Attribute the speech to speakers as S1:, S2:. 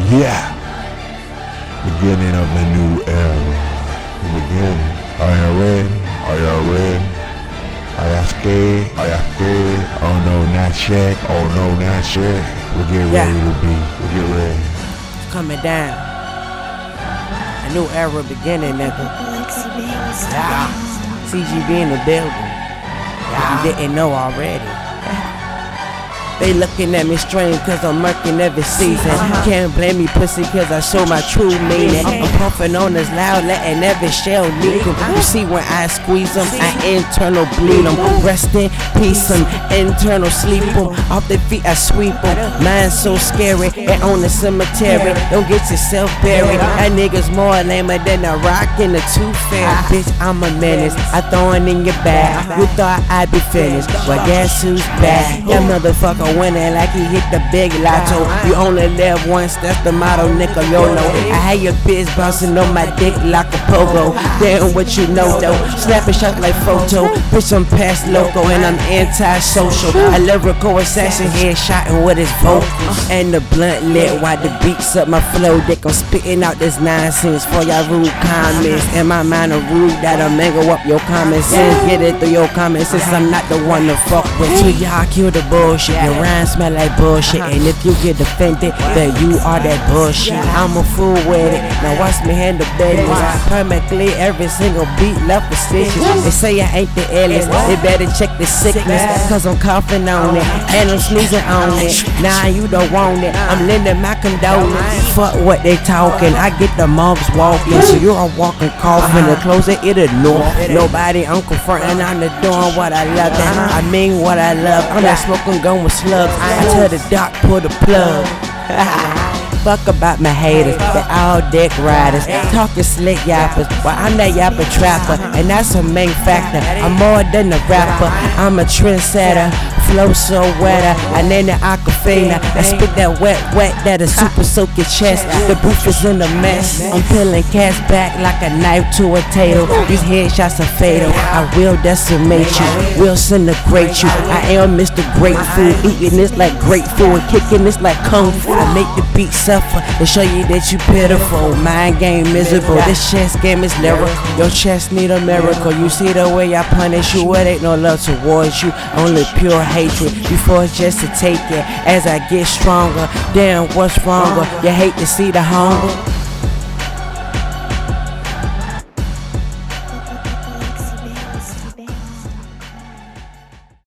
S1: Yeah. Beginning of a new era. The beginning. Are y'all ready? Are y'all ready? Are y'all scared? Are y'all scared? Oh no, not yet. Oh no, not yet. We get ready to be. We get ready.
S2: It's coming down. A new era beginning, nigga. Yeah. CGB in the building. If you didn't know already. They looking at me strange cause I'm murking every season. Can't blame me pussy cause I show my true meaning. I'm puffing on this loud, letting every shell leak 'em. You see when I squeeze them, I internal bleed them. Rest in peace, some internal sleep them. Off their feet I sweep them. Mine's so scary, and on the cemetery. Don't get yourself buried. That nigga's more lamer than a rock in the tooth fairy. Bitch, I'm a menace, I throw it in your bag. You thought I'd be finished, but guess who's back? That motherfucker winning like he hit the big lotto. You only live once, that's the motto, Nicololo. I had your bitch bouncing on my dick like a pogo. Damn what you know though, snapping shots like photo. Bitch, I'm past loco and I'm anti-social. A lyrical assassin headshotting with his vocals. And the blunt lit while the beats up my flow. Dick, I'm spitting out this nonsense for y'all rude comments. In my mind are rude that'll mangle up your common sense. Get it through your common sense, I'm not the one to fuck with. So y'all kill the bullshit. Your rhymes smell like bullshit, and if you get offended, then you are that bullshit. I'm a fool with it, now watch me handle business. Permanently, every single beat left for stitches. They say I ain't the illest, they better check the sickness, cause I'm coughing on it, and I'm sneezing on it. Nah, you don't want it, I'm lending my condolence. Fuck what they talking, I get the mobs walking, so you're a walking coffin. The closer it ignore, nobody I'm confronting, I'm the doing what I love, and I mean what I love. I'm not smoking gun with slugs, I tell the doc pull the plug. Fuck about my haters, they all dick riders, talking slick yappers, while I'm that yapper trapper, and that's a main factor. I'm more than a rapper, I'm a trendsetter, flow so wetter, I name the Aquafina, I spit that wet that'll super soak your chest. The booth is in a mess, I'm peeling cats back like a knife to a tail. These headshots are fatal, I will decimate you, will disintegrate you. I am Mr. Great Food, eating this like great food and kicking this like kung fu. I make the beat suffer to show you that you pitiful. Mind game miserable, this chess game is lyrical. Your chest need a miracle. You see the way I punish you, it ain't no love towards you, only pure hatred. You force just to take it as I get stronger. Damn, what's wronger? You hate to see the hunger.